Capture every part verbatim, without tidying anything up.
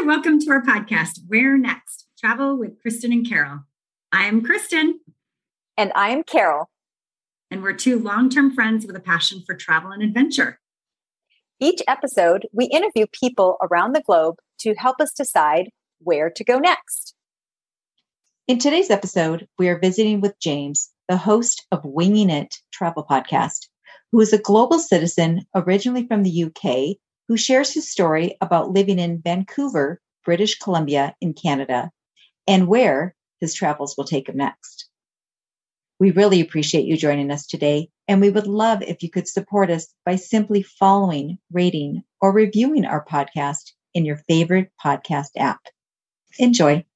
welcome to our podcast, Where Next? Travel with Kristen and Carol. I am Kristen. And I am Carol. And we're two long-term friends with a passion for travel and adventure. Each episode, we interview people around the globe to help us decide where to go next. In today's episode, we are visiting with James, the host of Winging It Travel Podcast, who is a global citizen originally from the U K, who shares his story about living in Vancouver, British Columbia in Canada, and where his travels will take him next. We really appreciate you joining us today, and we would love if you could support us by simply following, rating, or reviewing our podcast in your favorite podcast app. Enjoy.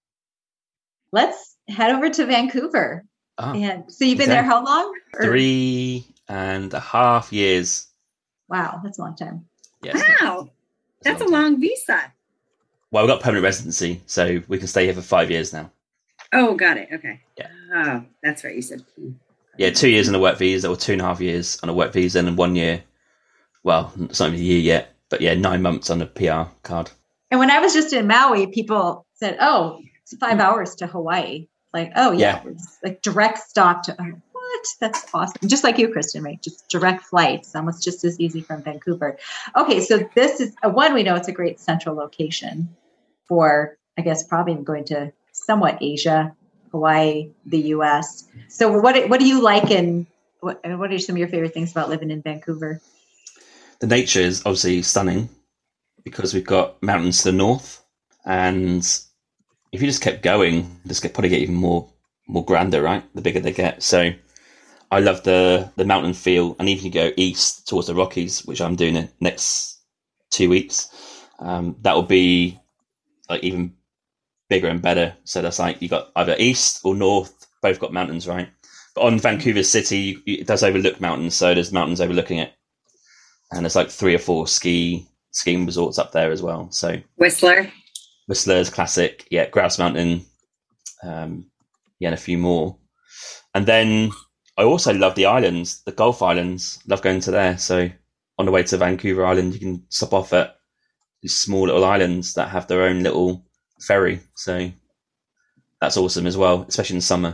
Let's head over to Vancouver. Oh, and so you've been okay. there how long? Or... Three and a half years. Wow, that's a long time. Yes. Wow, that's a long visa. Well, we've got permanent residency, so we can stay here for five years now. Oh, got it. Okay. Yeah. Oh, that's right. You said. Yeah, two years on a work visa, or two and a half years on a work visa, and one year. Well, it's not even a year yet, but yeah, nine months on a P R card. And when I was just in Maui, people said, "Oh, it's five hours to Hawaii." Like, oh yeah, Yeah. It's like direct stop to. What? That's awesome. Just like you, Kristen, right? Just direct flights, almost just as easy from Vancouver. Okay, so this is uh, one. We know it's a great central location for, I guess, probably going to somewhat Asia, Hawaii, the U S. So, what what do you like, and what what are some of your favorite things about living in Vancouver? The nature is obviously stunning because we've got mountains to the north, and if you just kept going, this could probably get even more more grander, right? The bigger they get. So I love the the mountain feel, and even if you go east towards the Rockies, which I'm doing in next two weeks, um, that will be like even bigger and better. So that's like you got either east or north, both got mountains, right? But on Vancouver City, it does overlook mountains, so there's mountains overlooking it, and there's like three or four ski skiing resorts up there as well. So Whistler. Whistler's classic, yeah, Grouse Mountain, um, yeah, and a few more. And then I also love the islands, the Gulf Islands. Love going to there. So on the way to Vancouver Island, you can stop off at these small little islands that have their own little ferry. So that's awesome as well, especially in summer.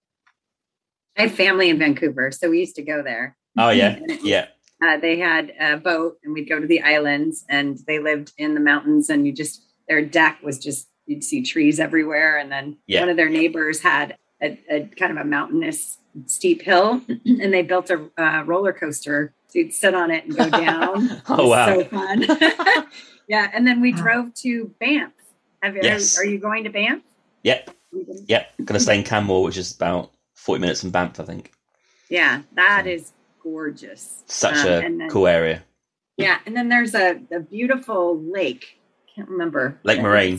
I have family in Vancouver, so we used to go there. Oh yeah, yeah. Uh, they had a boat, and we'd go to the islands, and they lived in the mountains, and you just. Their deck was just, you'd see trees everywhere. And then yeah. one of their neighbors had a, a kind of a mountainous steep hill, and they built a uh, roller coaster. So you'd sit on it and go down. Oh, wow. So fun. Yeah. And then we drove to Banff. Have you, yes. are, are you going to Banff? Yep. Yep. Going to stay in Canmore, which is about forty minutes from Banff, I think. Yeah. That is gorgeous. Such um, a then, cool area. Yeah. And then there's a, a beautiful lake. Can't remember. Lake Moraine.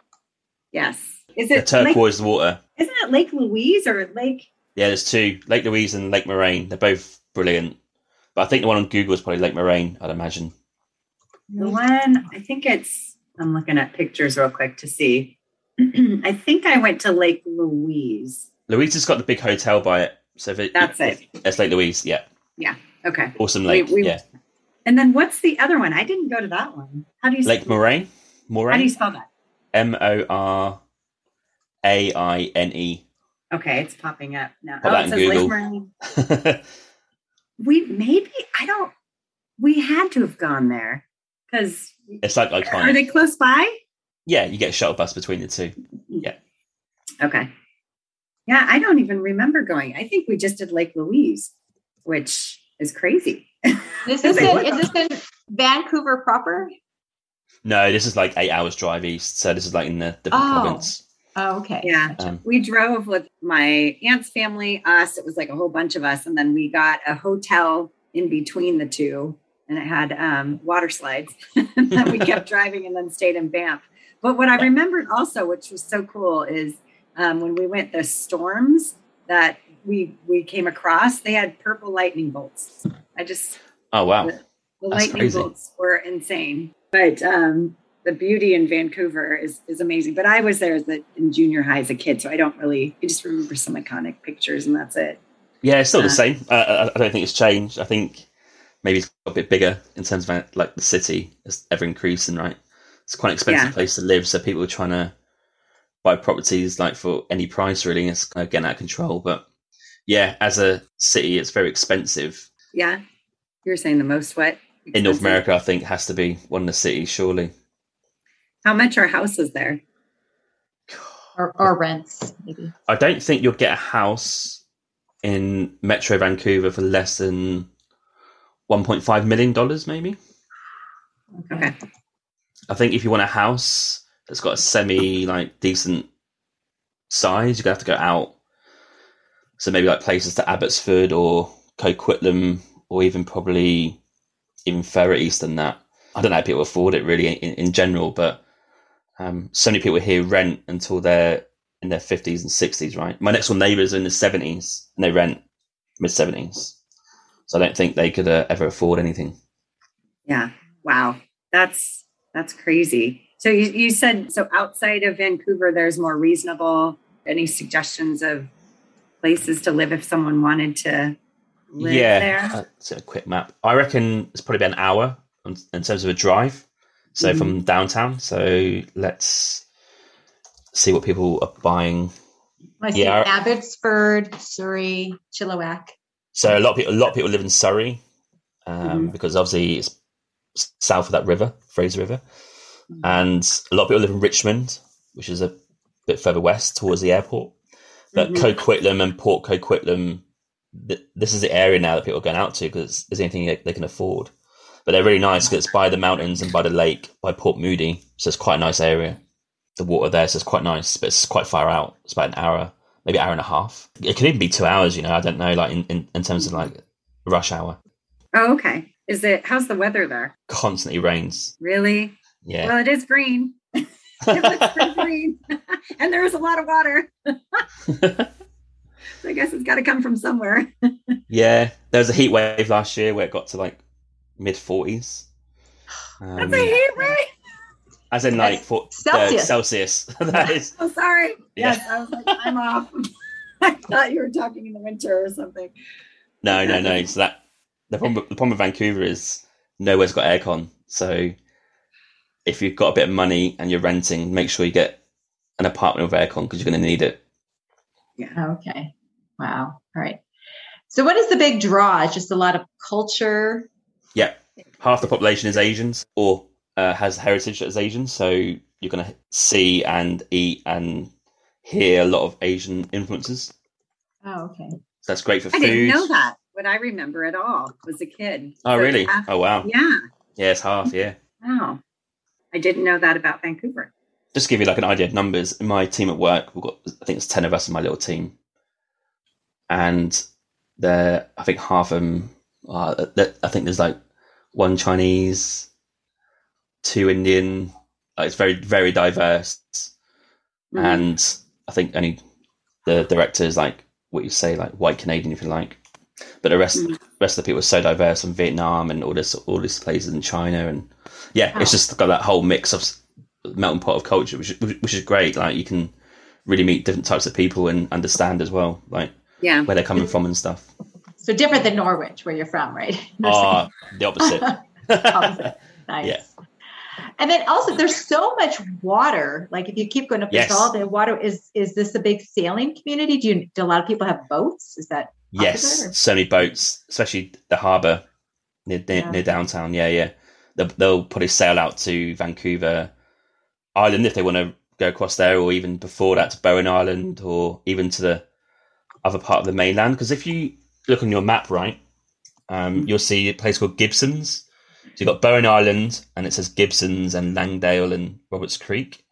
Yes. Is it the turquoise Lake, water? Isn't it Lake Louise or Lake? Yeah, there's two. Lake Louise and Lake Moraine. They're both brilliant. But I think the one on Google is probably Lake Moraine, I'd imagine. The one, I think it's, I'm looking at pictures real quick to see. I think I went to Lake Louise. Louise has got the big hotel by it. So if it, That's if, it. It's Lake Louise, yeah. Yeah, okay. Awesome lake, we, we, yeah. And then what's the other one? I didn't go to that one. How do you Lake Moraine? Moraine? How do you spell that? M O R A I N E. Okay, it's popping up now. Pop oh, that it in says Google. Lake Moraine. We maybe, I don't, we had to have gone there because. It's like iconic. Are they close by? Yeah, you get a shuttle bus between the two. Yeah. Okay. Yeah, I don't even remember going. I think we just did Lake Louise, which is crazy. Is this in, is this in Vancouver proper? No, this is like eight hours drive east. So this is like in the different Oh. province. Oh, okay. Yeah. Um, We drove with my aunt's family, us. It was like a whole bunch of us. And then we got a hotel in between the two. And it had um, water slides that we kept driving and then stayed in Banff. But what I remembered also, which was so cool, is um, when we went, the storms that we we came across, they had purple lightning bolts. I just, Oh, wow. the, the That's lightning crazy. bolts were insane. But um, the beauty in Vancouver is is amazing. But I was there as a, in junior high as a kid, so I don't really, I just remember some iconic pictures and that's it. Yeah, it's still the Uh, same. Uh, I, I don't think it's changed. I think maybe it's got a bit bigger in terms of like the city is ever increasing, right? it's quite an expensive Yeah. place to live. So people are trying to buy properties like for any price, really. It's kind of getting out of control. But yeah, as a city, it's very expensive. Yeah. You were saying the most what? In North Expensive? America, I think it has to be one of the cities, surely. How much are houses there? Or, or rents, maybe. I don't think you'll get a house in Metro Vancouver for less than one point five million dollars, maybe. Okay. I think if you want a house that's got a semi like decent size, you're gonna have to go out. So maybe like places to Abbotsford or Coquitlam, or even probably even further east than that. I don't know how people afford it really in, in general, but um, so many people here rent until they're in their fifties and sixties, right? My next door neighbours are in the seventies and they rent mid seventies. So I don't think they could uh, ever afford anything. Yeah. Wow. That's that's crazy. So you, you said, so outside of Vancouver, there's more reasonable, any suggestions of places to live if someone wanted to live yeah, there? uh, so a quick map. I reckon it's probably about an hour in, in terms of a drive. So Mhm. from downtown. So let's see what people are buying. I see Yeah. Abbotsford, Surrey, Chilliwack. So a lot of people, a lot of people live in Surrey, um, Mhm. because obviously it's south of that river, Fraser River, Mhm. and a lot of people live in Richmond, which is a bit further west towards the airport. But Mhm. Coquitlam and Port Coquitlam, th- this is the area now that people are going out to because it's the only thing they, they can afford. But they're really nice because it's by the mountains and by the lake, by Port Moody. So it's quite a nice area. The water there, so it's quite nice, but it's quite far out. It's about an hour, maybe an hour and a half. It could even be two hours, you know, I don't know, like in, in, in terms of like rush hour. Oh, okay. Is it, how's the weather there? Constantly rains. Really? Yeah. Well, it is green. It looks pretty green. And there is a lot of water. So I guess it's got to come from somewhere. Yeah. There was a heat wave last year where it got to like mid forties. Um, That's a heat wave. as in like That's for, Celsius. Uh, Celsius. That is. Oh, sorry. Yeah. Yes, I was like, I'm off. I thought you were talking in the winter or something. No, no, no. So that the problem, the problem with Vancouver is nowhere's got aircon. So if you've got a bit of money and you're renting, make sure you get an apartment with aircon because you're going to need it. Okay. Wow. All right. So what is the big draw? It's just a lot of culture. Yeah, half the population is Asians or uh, has heritage as Asians. So you're going to see and eat and hear a lot of Asian influences. Oh, okay. So that's great for I food. didn't know that, but I remember it all as a kid. Oh, So really? it's half- Oh, wow. Yeah. Yeah, it's half, yeah. Wow. I didn't know that about Vancouver. Just to give you like an idea of numbers, in my team at work, we've got, I think it's ten of us in my little team. And there, I think half of them, uh, I think there's like one Chinese, two Indian, like it's very, very diverse. Mhm. And I think only the director is like what you say, like white Canadian, if you like. But the rest, Mhm. rest of the people are so diverse from Vietnam and all this, all these places in China, and yeah, Wow. it's just got that whole mix of s- melting pot of culture, which is, which is great. Like you can really meet different types of people and understand as well, like Yeah. where they're coming from and stuff. So different than Norwich, where you're from, right? Ah, the opposite. Opposite. Nice. Yeah. And then also there's so much water. Like if you keep going up Yes. the Gulf, the water is, is this a big sailing community? Do you, do a lot of people have boats? Is that popular, or- Yes, so many boats, especially the harbour near near, Yeah. near downtown. Yeah, yeah. They'll, they'll probably sail out to Vancouver Island if they want to go across there, or even before that to Bowen Island, or even to the other part of the mainland. Because if you look on your map, right, um, you'll see a place called Gibsons. So you've got Bowen Island, and it says Gibsons and Langdale and Roberts Creek.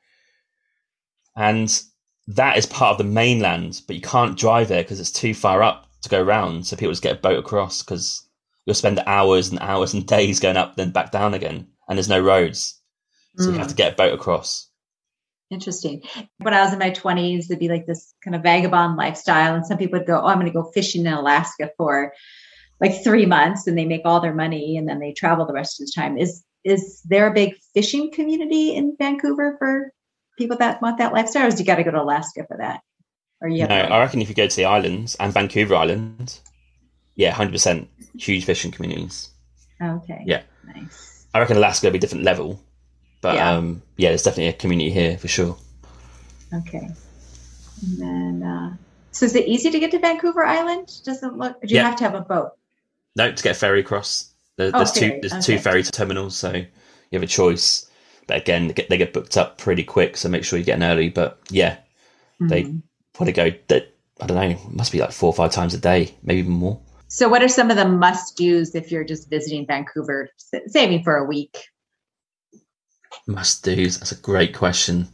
And that is part of the mainland, but you can't drive there because it's too far up to go around. So people just get a boat across because you'll spend hours and hours and days going up, then back down again. And there's no roads. So you Mm. have to get a boat across. Interesting. When I was in my twenties, it'd be like this kind of vagabond lifestyle. And some people would go, oh, I'm going to go fishing in Alaska for like three months and they make all their money and then they travel the rest of the time. Is is there a big fishing community in Vancouver for people that want that lifestyle? Or do you got to go to Alaska for that? Or you have No, to- I reckon if you go to the islands and Vancouver Island, yeah, one hundred percent huge fishing communities. Okay. Yeah. Nice. I reckon Alaska will be a different level. But Yeah. um, yeah, there's definitely a community here for sure. Okay. And then, uh, so is it easy to get to Vancouver Island? Doesn't look, do you Yeah. have to have a boat? No, to get a ferry across. There, Oh, there's two ferry. there's Okay. two ferry terminals, so you have a choice. But again, they get, they get booked up pretty quick, so make sure you get in early. But yeah, they Mhm. probably go, they, I don't know, it must be like four or five times a day, maybe even more. So what are some of the must-dos if you're just visiting Vancouver, saving for a week? Must do's. That's a great question.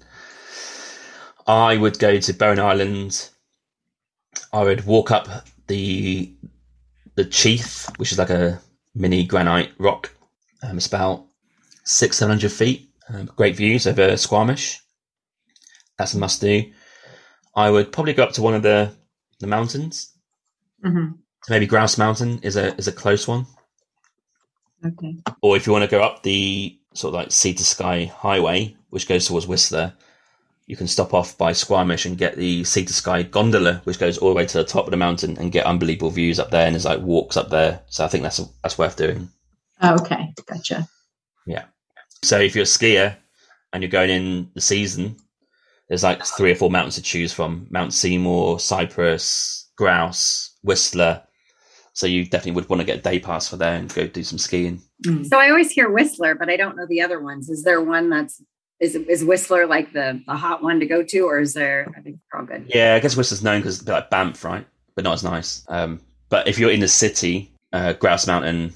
I would go to Bowen Island. I would walk up the the Chief, which is like a mini granite rock. Um, it's about six, seven hundred feet. Um, great views over Squamish. That's a must do. I would probably go up to one of the the mountains. Mm-hmm. So maybe Grouse Mountain is a is a close one. Okay. Or if you want to go up the sort of like Sea to Sky Highway, which goes towards Whistler, you can stop off by Squamish and get the Sea to Sky gondola, which goes all the way to the top of the mountain and get unbelievable views up there. And there's like walks up there. So I think that's that's worth doing. Oh, okay. Gotcha. Yeah. So if you're a skier and you're going in the season, there's like three or four mountains to choose from: Mount Seymour, Cypress, Grouse, Whistler. So you definitely would want to get a day pass for there and go do some skiing. Mm. So I always hear Whistler, but I don't know the other ones. Is there one that's is is Whistler like the the hot one to go to, or is there? I think they're all good. Yeah, I guess Whistler's known because it's a bit like Banff, right? But not as nice. Um, but if you're in the city, uh, Grouse Mountain,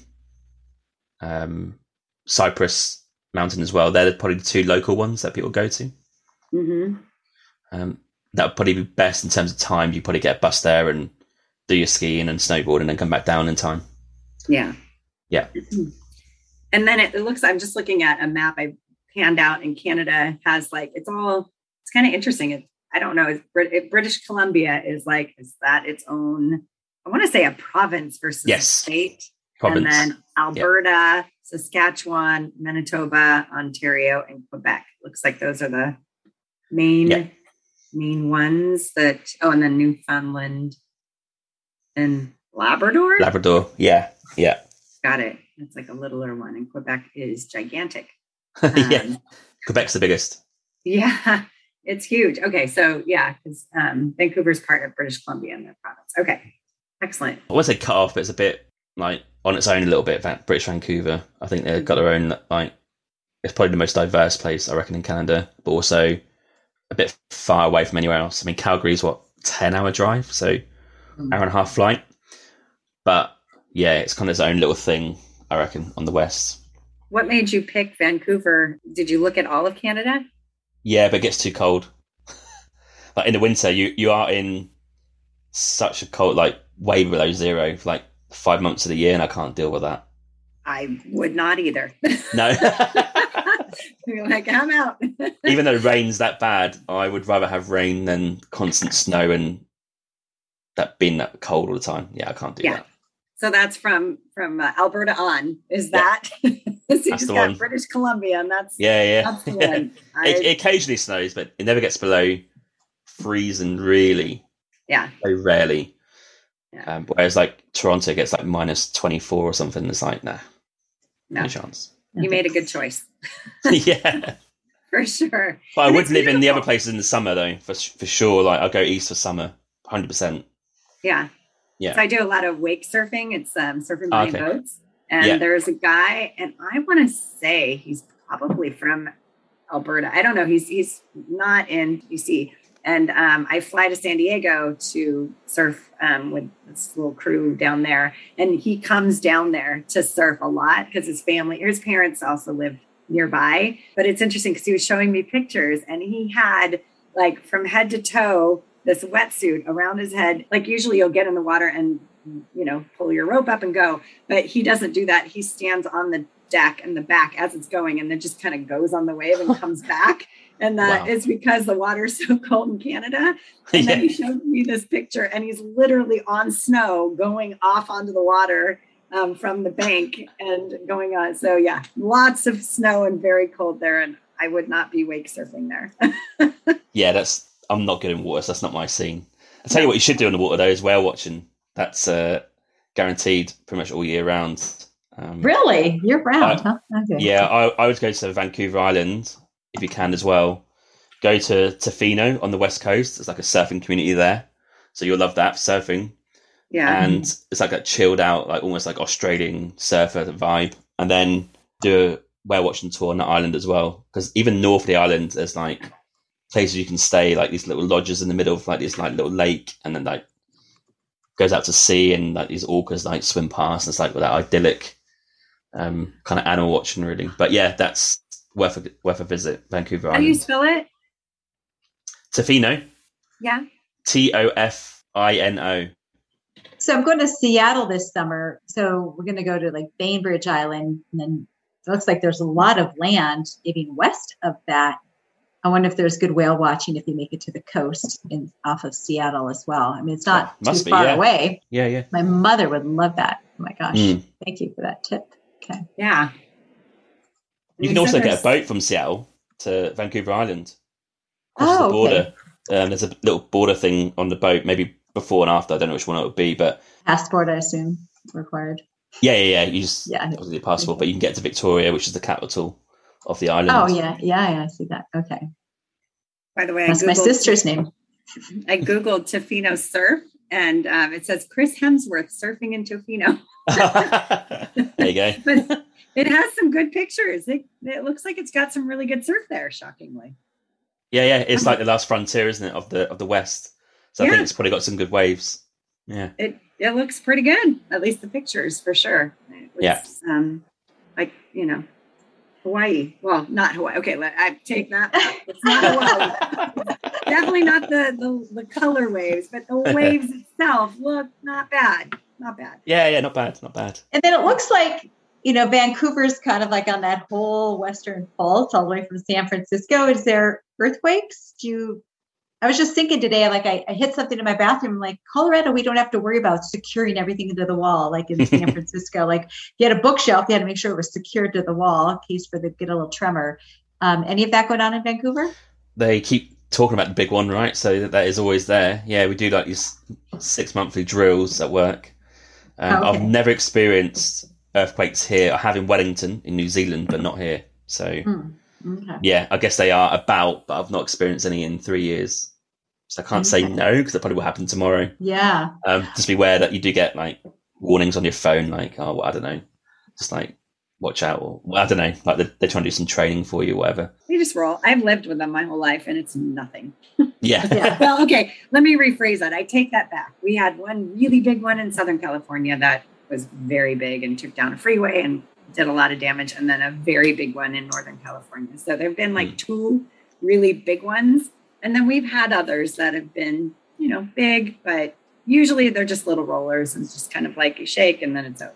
um, Cypress Mountain as well, they're probably the two local ones that people go to. Mm-hmm. Um, that would probably be best in terms of time. You probably get a bus there and do your skiing and snowboarding and then come back down in time. Yeah. Yeah. And then it, it looks, I'm just looking at a map I panned out, and Canada has like, it's all, it's kind of interesting. It, I don't know. It's, it, British Columbia is like, is that its own, I want to say a province versus Yes. a state. Province. And then Alberta, Saskatchewan, Manitoba, Ontario, and Quebec. Looks like those are the main, Yeah. main ones that, oh, and then Newfoundland and Labrador. Labrador. Yeah. Yeah. Got it. It's like a littler one, and Quebec is gigantic. yeah. Um, Quebec's the biggest. Yeah, it's huge. Okay, so yeah, because um, Vancouver's part of British Columbia in their province. Okay, excellent. I won't say cut off, but it's a bit like on its own a little bit, British Vancouver. I think they've got their own, like, it's probably the most diverse place, I reckon, in Canada, but also a bit far away from anywhere else. I mean, Calgary's what, ten hour drive, so Mm. hour and a half flight. But yeah, it's kind of its own little thing, I reckon, on the west. What made you pick Vancouver? Did you look at all of Canada? Yeah, but it gets too cold. Like in the winter, you, you are in such a cold, like way below zero for like five months of the year, and I can't deal with that. I would not either. No. You're like, I'm out. Even though rain's that bad, I would rather have rain than constant snow and that being that cold all the time. Yeah, I can't do Yeah. that. So that's from from uh, Alberta on. Is that? so you That's just the got one. British Columbia, and that's Yeah, yeah. that's the yeah. one. I, It, it occasionally snows, but it never gets below freezing, really. yeah. Very rarely. Yeah. Um, whereas like Toronto gets like minus twenty-four or something. It's like, nah, No, no chance. you made a good choice yeah. for sure. But I And would it's live in the other beautiful. places in the summer though, for for sure. Like I'll go east for summer, one hundred percent. Yeah. Yeah. So I do a lot of wake surfing. It's um, surfing by Okay. boats. And Yeah. there's a guy, and I want to say he's probably from Alberta. I don't know. He's he's not in B C. And um, I fly to San Diego to surf um, with this little crew down there. And he comes down there to surf a lot because his family, his parents also live nearby. But it's interesting because he was showing me pictures, and he had like from head to toe this wetsuit around his head. Like usually you'll get in the water and, you know, pull your rope up and go. But he doesn't do that. He stands on the deck and the back as it's going, and then just kind of goes on the wave and comes back. And that Wow. is because the water's so cold in Canada. And then Yeah. he showed me this picture, and he's literally on snow going off onto the water um, from the bank and going on. So yeah, lots of snow and very cold there. And I would not be wake surfing there. Yeah, that's. I'm not good in water, so that's not my scene. I tell you what, you should do in the water though is whale watching. That's uh, guaranteed, pretty much all year round. Um, really? Year round, I, huh? Okay. Yeah, I, I would go to Vancouver Island if you can as well. Go to Tofino on the west coast. There's like a surfing community there, so you'll love that surfing. Yeah. And it's like a chilled out, like almost like Australian surfer vibe. And then do a whale watching tour on the island as well, because even north of the island, there's like places you can stay, like these little lodges in the middle of like this like little lake, and then like goes out to sea, and like these orcas like swim past. And it's like that idyllic um, kind of animal watching, really. But yeah, that's worth a worth a visit. Vancouver How Island. do you spell it? Tofino. Yeah. T O F I N O. So I'm going to Seattle this summer. So we're going to go to like Bainbridge Island, and then it looks like there's a lot of land even west of that. I wonder if there's good whale watching if you make it to the coast in off of Seattle as well. I mean, it's not Oh, must too be, far yeah. away. Yeah, yeah. My mother would love that. Oh my gosh. Mm. Thank you for that tip. Okay. Yeah. You can We also said get a there's- boat from Seattle to Vancouver Island. Crosses Oh, the border. okay. Um, there's a little border thing on the boat, maybe before and after. I don't know which one it would be, but Passport, I assume, required. yeah, yeah, yeah. You just Yeah. obviously a passport, but you can get to Victoria, which is the capital of the island. Oh, yeah. Yeah, yeah, I see that. Okay. By the way, That's I my Googled, sister's name. I Googled Tofino surf, and um, it says Chris Hemsworth surfing in Tofino. There you go. But it has some good pictures. It, it looks like it's got some really good surf there, shockingly. Yeah, yeah. It's like the last frontier, isn't it, of the of the West? So I Yeah. think it's probably got some good waves. Yeah. It it looks pretty good, at least the pictures for sure. It was, Yeah. Um, like, you know, Hawaii. Well, not Hawaii. Okay, let, I take that back. It's not Hawaii. Definitely not the, the, the color waves, but the waves itself look not bad. Not bad. Yeah, yeah. Not bad. Not bad. And then it looks like, you know, Vancouver's kind of like on that whole western fault all the way from San Francisco. Is there earthquakes? Do you, I was just thinking today, like I, I hit something in my bathroom, like Colorado, we don't have to worry about securing everything into the wall, like in San Francisco. Like you had a bookshelf, you had to make sure it was secured to the wall in case for the get a little tremor. Um, any of that going on in Vancouver? They keep talking about the big one, right? So that, that is always there. Yeah, we do like these six monthly drills at work. Um, Oh, okay. I've never experienced earthquakes here. I have in Wellington, in New Zealand, but not here. So Hmm. Okay. yeah, I guess they are about, but I've not experienced any in three years. So I can't say Okay. no because that probably will happen tomorrow. Yeah. Um, just beware that you do get like warnings on your phone, like oh, well, I don't know, just like watch out, or well, I don't know, like they're, they're trying to do some training for you, or whatever. We just roll. I've lived with them my whole life, and it's nothing. Yeah, Yeah. Well, okay, let me rephrase that. I take that back. We had one really big one in Southern California that was very big and took down a freeway and did a lot of damage, and then a very big one in Northern California. So there have been like Mm. two really big ones. And then we've had others that have been, you know, big, but usually they're just little rollers and it's just kind of like you shake and then it's over.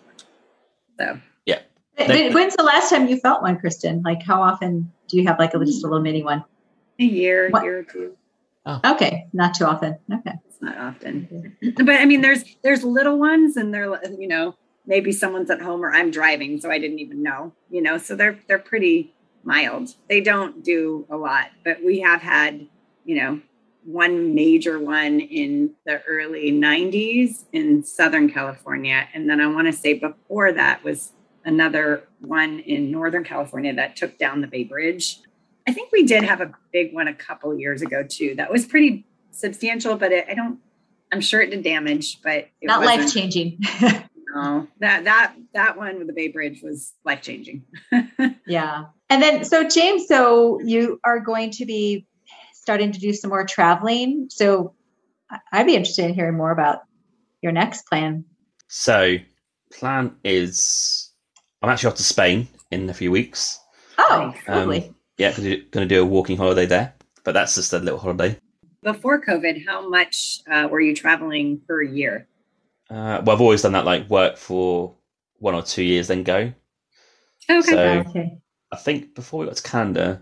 So yeah. But when's the last time you felt one, Kristen? Like how often do you have like a, just a little mini one? a year, What? year or two. Okay. Not too often. Okay. It's not often. But I mean, there's there's little ones and they're, you know, maybe someone's at home or I'm driving, so I didn't even know, you know, so they're they're pretty mild. They don't do a lot, but we have had, you know, one major one in the early nineties in Southern California. And then I want to say before that was another one in Northern California that took down the Bay Bridge. I think we did have a big one a couple years ago too. That was pretty substantial, but it, I don't, I'm sure it did damage, but it Not wasn't- life changing. No, that, that, that one with the Bay Bridge was life changing. Yeah. And then, so James, so you are going to be starting to do some more traveling. So I- I'd be interested in hearing more about your next plan. So plan is I'm actually off to Spain in a few weeks. Oh, Nice. lovely. Um, yeah, going to do a walking holiday there, but that's just a little holiday. Before COVID, how much uh, were you traveling per year? Uh, well, I've always done that, like work for one or two years, then go. Okay. So Okay. I think before we got to Canada,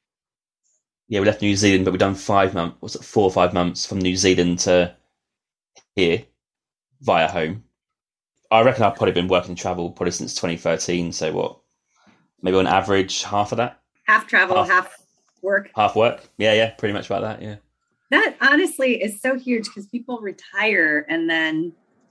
yeah, we left New Zealand, but we've done five months, was it four or five months from New Zealand to here via home. I reckon I've probably been working travel probably since twenty thirteen. So what, maybe on average half of that, half travel, Half. half work. half work. Yeah, yeah, pretty much about that. Yeah. That honestly is so huge because people retire and then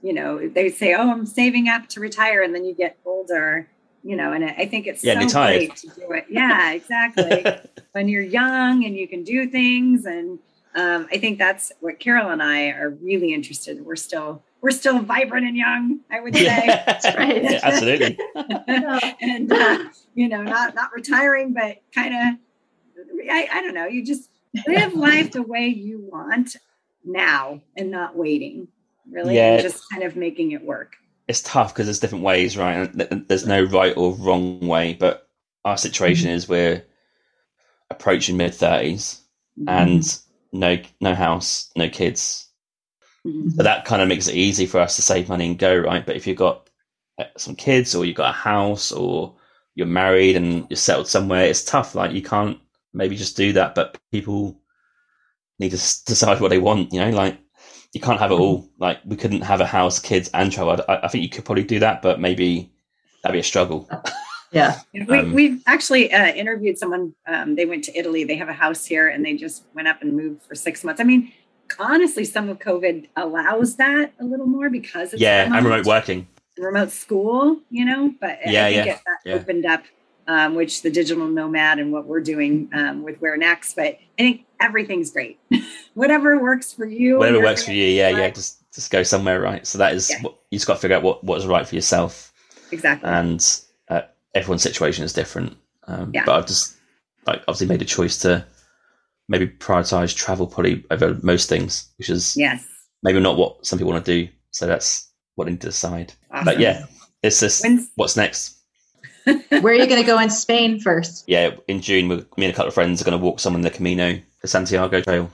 you know, they say, oh, I'm saving up to retire. And then you get older, you know, and I think it's yeah, so tired. great to do it. Yeah, exactly. When you're young and you can do things. And um, I think that's what Carol and I are really interested in. We're still, we're still vibrant and young, I would say. Yeah. That's right. Yeah, absolutely. and, uh, you know, not, not retiring, but kind of, I, I don't know, you just live life the way you want now and not waiting, really, yeah. and just kind of making it work. It's tough because there's different ways, right? And there's no right or wrong way, but our situation mm-hmm. is we're approaching mid thirties mm-hmm. and no no house, no kids. Mm-hmm. So that kind of makes it easy for us to save money and go, right? But if you've got some kids or you've got a house or you're married and you're settled somewhere, it's tough. Like you can't maybe just do that, but people need to decide what they want, you know, like you can't have it all. Like we couldn't have a house, kids and travel. I, I think you could probably do that, but maybe that'd be a struggle. Yeah. We, um, we've actually uh, interviewed someone. Um, they went to Italy. They have a house here and they just went up and moved for six months. I mean, honestly, some of COVID allows that a little more because it's yeah, remote, and remote working, remote school, you know, but yeah, I think yeah, it, that yeah. opened up, um, which the digital nomad and what we're doing um, with Where Next. But I think everything's great. Whatever works for you. Whatever works for you. Yeah. Right. Yeah. Just, just go somewhere. Right. So that is yeah. what you just got to figure out what, what is right for yourself. Exactly. And uh, everyone's situation is different. Um, yeah. But I've just like obviously made a choice to maybe prioritize travel probably over most things, which is yes. maybe not what some people want to do. So that's what I need to decide. Awesome. But yeah, it's just When's- what's next. Where are you going to go in Spain first? Yeah, in June, me and a couple of friends are going to walk some on the Camino, the Santiago Trail.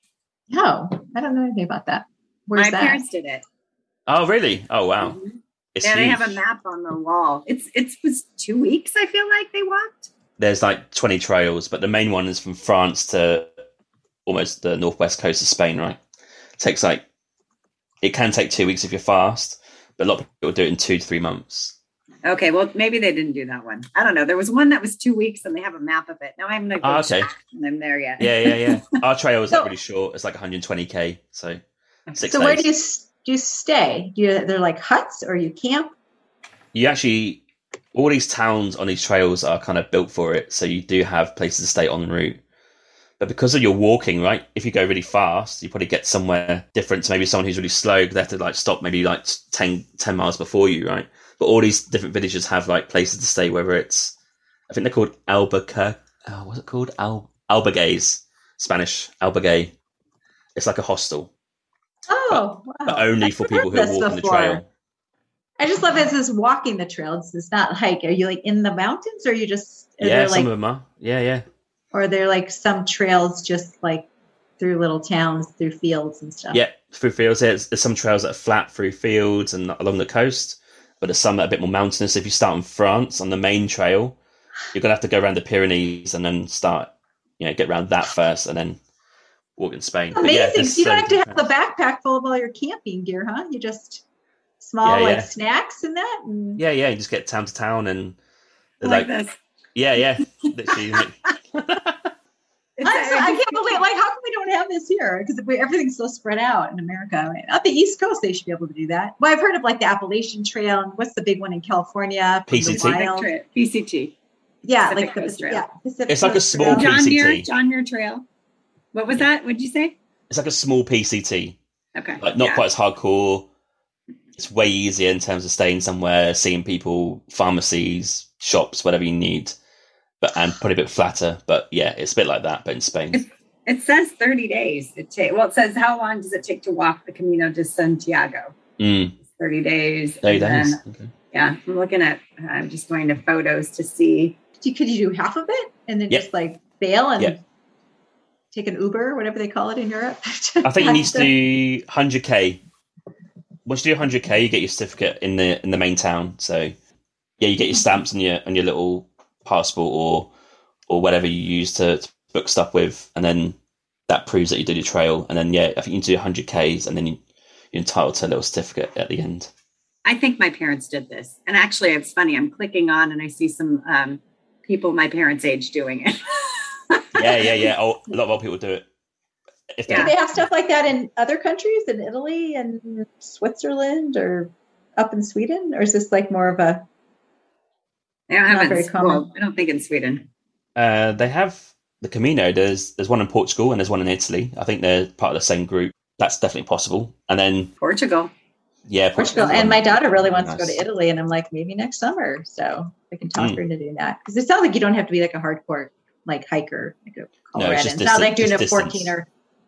No, I don't know anything about that. Where's My that? parents did it. Oh, really? Oh, wow. Mm-hmm. It's yeah, huge. they have a map on the wall. It's it was two weeks. I feel like they walked. There's like twenty trails, but the main one is from France to almost the northwest coast of Spain. Right? It takes like it can take two weeks if you're fast, but a lot of people do it in two to three months. Okay, well, maybe they didn't do that one. I don't know. There was one that was two weeks, and they have a map of it. Now I'm not oh, okay. and I'm there yet. Yeah, yeah, yeah. Our trail is so, like really short. It's like one hundred twenty k. So six So days. where do you do you stay? Do you, they're like huts, or you camp? You actually, all these towns on these trails are kind of built for it. So you do have places to stay en route. But because of your walking, right? If you go really fast, you probably get somewhere different to maybe someone who's really slow. They have to like stop maybe like ten, ten miles before you, right? But all these different villages have like places to stay, whether it's, I think they're called Albuquerque. Oh, what's it called? Al- Albergues, Spanish, Albergue. It's like a hostel. Oh, but, wow. But only I've for people who are walking before. the trail. I just love it. It says walking the trail. It's, it's not hike. Are you like in the mountains or are you just, are yeah, there some like, of them are. Yeah, yeah. Or are there like some trails just like through little towns, through fields and stuff? Yeah, through fields. There's, there's some trails that are flat through fields and along the coast. But there's some that are a bit more mountainous. If you start in France on the main trail, you're going to have to go around the Pyrenees and then start, you know, get around that first and then walk in Spain. Amazing. Yeah, so you so don't have to have trails. a backpack full of all your camping gear, huh? You just small Yeah, like yeah. snacks and that? And... Yeah, yeah. You just get town to town and like, like, this. yeah, yeah. Literally, like, I, I can't believe, like, how come we don't have this here? Because everything's so spread out in America. Right? Out the East Coast, they should be able to do that. Well, I've heard of like the Appalachian Trail, and what's the big one in California? P C T. P C T. Yeah, Pacific like the Coast Trail. yeah, Pacific It's like a Coast small Trail. P John C T. Muir, John Muir Trail. What was that? What'd you say? it's like a small P C T. Okay. Like not yeah. quite as hardcore. It's way easier in terms of staying somewhere, seeing people, pharmacies, shops, whatever you need. But and probably a bit flatter. But yeah, it's a bit like that, but in Spain. It, it says thirty days. It ta- well, it says how long does it take to walk the Camino de Santiago? Mm. It's thirty days. thirty and days. then, Okay. yeah, I'm looking at. I'm just going to photos to see. Could you do half of it and then Yep. just like bail and Yep. take an Uber or whatever they call it in Europe? I think you need to do one hundred k. Once you do one hundred k, you get your certificate in the in the main town. So yeah, you get your stamps and your and your little passport or or whatever you use to, to book stuff with, and then that proves that you did your trail. And then yeah, I think you need to do one hundred k's, and then you, you're entitled to a little certificate at the end. I think my parents did this, and actually, it's funny. I'm clicking on, and I see some um, people my parents' age doing it. yeah, yeah, yeah. Oh, a lot of old people do it. If Yeah. Do they have stuff like that in other countries, in Italy and Switzerland or up in Sweden? Or is this like more of a, They don't Not have very it. common. Well, I don't think in Sweden. Uh, they have the Camino. There's there's one in Portugal and there's one in Italy. I think they're part of the same group. That's definitely possible. And then Portugal. yeah, Portugal? Portugal. And my daughter really wants to go Nice. to Italy, and I'm like, maybe next summer. So I can talk Mm. her into doing that. Because it sounds like you don't have to be like a hardcore like hiker, like a No, Colorado. it's just It's not distan- like doing a just fourteen or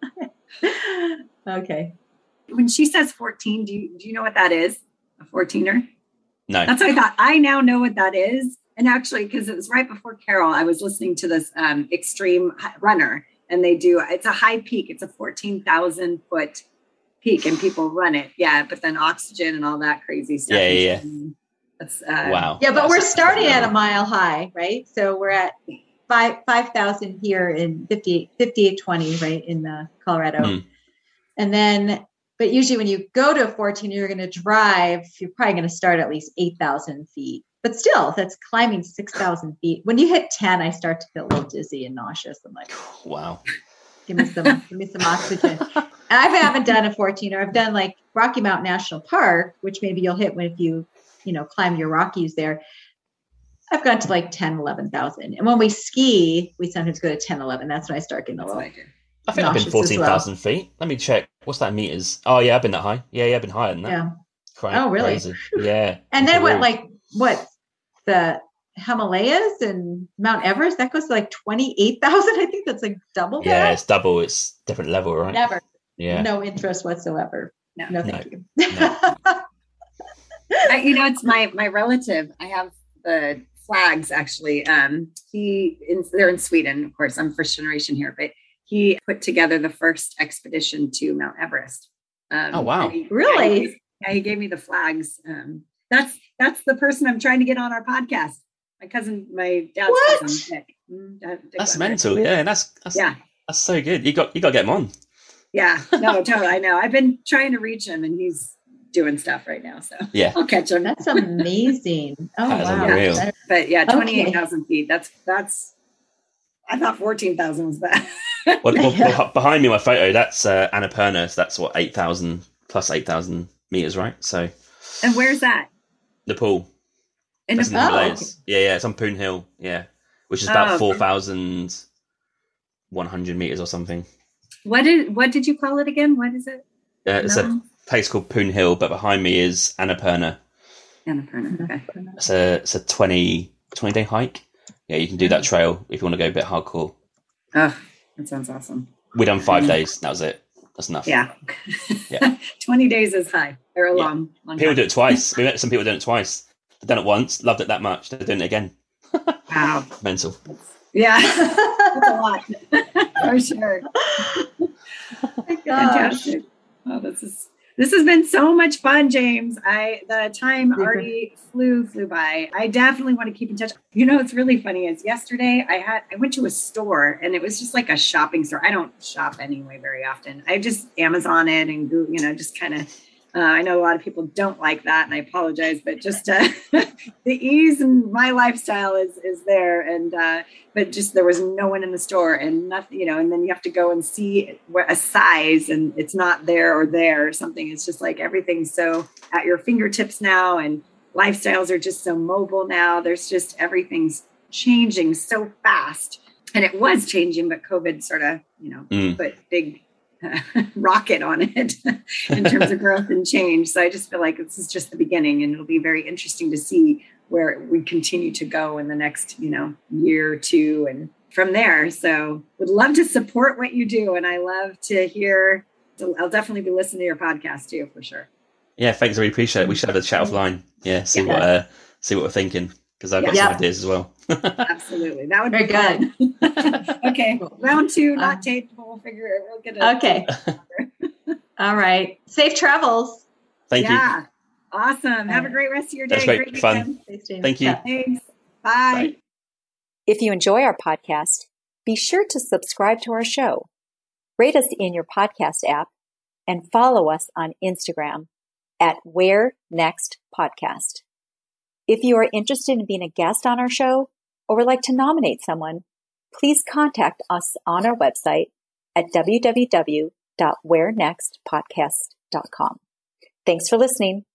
okay. When she says fourteen, do you do you know what that is? A fourteener? No. That's what I thought. I now know what that is. And actually, because it was right before Carol, I was listening to this um, extreme runner, and they do, it's a high peak. It's a fourteen thousand foot peak, and people run it. Yeah. But then oxygen and all that crazy stuff. Yeah, yeah, yeah. That's, uh, Wow. Yeah, but That's- we're that's starting at a incredible. mile high, right? So we're at five five thousand here in fifty fifty-eight twenty, right in the Colorado, Hmm. and then. But usually, when you go to a fourteen, you're going to drive. You're probably going to start at least eight thousand feet. But still, that's climbing six thousand feet. When you hit ten, I start to feel a little dizzy and nauseous. I'm like, Wow. give me some, give me some oxygen. And I haven't done a fourteener. I've done like Rocky Mountain National Park, which maybe you'll hit when if you, you know, climb your Rockies there. I've gone to like ten, eleven thousand. And when we ski, we sometimes go to ten, eleven. That's when I start getting a that's what I little. do. I think I've been nauseous as fourteen well. thousand feet. Let me check. What's that in meters? Oh yeah, I've been that high. Yeah, yeah, I've been higher than that. Yeah. Cra- Oh, really? Crazy. Yeah. And in then what, Peru. like, what? The Himalayas and Mount Everest, that goes to like twenty-eight thousand. I think that's like double Yeah, that. it's double. It's different level, right? Never. Yeah. No interest whatsoever. No. No, No. thank you. No. I, you know, it's my my relative. I have the flags actually. Um, he in, they're in Sweden, of course. I'm first generation here, but he put together the first expedition to Mount Everest. Um, Oh, wow. and he- Really? Yeah, he, yeah, he gave me the flags. Um, that's that's the person I'm trying to get on our podcast. My cousin, my dad's What? cousin, Dick. Mm, Dad- Dick That's Wonder. mental. Yeah, that's that's, Yeah, that's so good. You got you got to get him on. yeah. No, totally. I know. I've been trying to reach him, and he's doing stuff right now. So Yeah. I'll catch him. That's amazing. Oh, That is wow. unreal. That- But yeah, Okay. twenty-eight thousand feet. That's, that's, I thought fourteen thousand was that. Well, well, Yeah. well, behind me, my photo, that's uh, Annapurna. So that's what eight thousand plus eight thousand meters, right? So And where's that? Nepal. In That's in the Nepal? Oh, Himalayas. Yeah, yeah, it's on Poon Hill. Yeah, which is about Oh, okay. four thousand one hundred meters or something. What did, what did you call it again? What is it? Uh, it's No. a place called Poon Hill, but behind me is Annapurna. Annapurna. Okay. It's a it's a twenty, twenty day hike. Yeah, you can do that trail if you want to go a bit hardcore. Oh, that sounds awesome. We done five days. That was it. That's enough. Yeah. Yeah. twenty days is high or a Yeah. long, long People time. do it twice. We met some people doing it twice. They've done it once, loved it that much. They're doing it again. Wow. Mental. Yeah. That's a lot. For sure. Oh my gosh. Fantastic. Oh, this is this has been so much fun, James. I the time Super. already flew flew by. I definitely want to keep in touch. You know, what's really funny is yesterday I had I went to a store and it was just like a shopping store. I don't shop anyway very often. I just Amazon it and Google, you know, just kind of. Uh, I know a lot of people don't like that, and I apologize, but just uh, the ease and my lifestyle is is there, and uh, but just there was no one in the store and nothing, you know, and then you have to go and see where a size, and it's not there or there or something. It's just like everything's so at your fingertips now, and lifestyles are just so mobile now. There's just everything's changing so fast, and it was changing, but COVID sort of, you know, Mm. put big. rocket on it in terms of growth and change. So I just feel like this is just the beginning, and it'll be very interesting to see where we continue to go in the next, you know, year or two and from there. So would love to support what you do. And I love to hear, so I'll definitely be listening to your podcast too, for sure. Yeah, thanks. I really appreciate it. We should have a chat offline. Yeah, see Yeah. what uh, see what we're thinking, because I've got Yeah. some ideas as well. Absolutely. That would Very be good. Okay. Round two, not Um, taped, but we'll figure it. We'll get it. Okay. All right. Safe travels. Thank you. Yeah. Awesome. Have a great rest of your day. That's great. Fun. weekend. Stay tuned. Thank you. Yeah. Thanks. Bye. Bye. If you enjoy our podcast, be sure to subscribe to our show, rate us in your podcast app, and follow us on Instagram at Where Next Podcast. If you are interested in being a guest on our show or would like to nominate someone, please contact us on our website at w w w dot where next podcast dot com. Thanks for listening.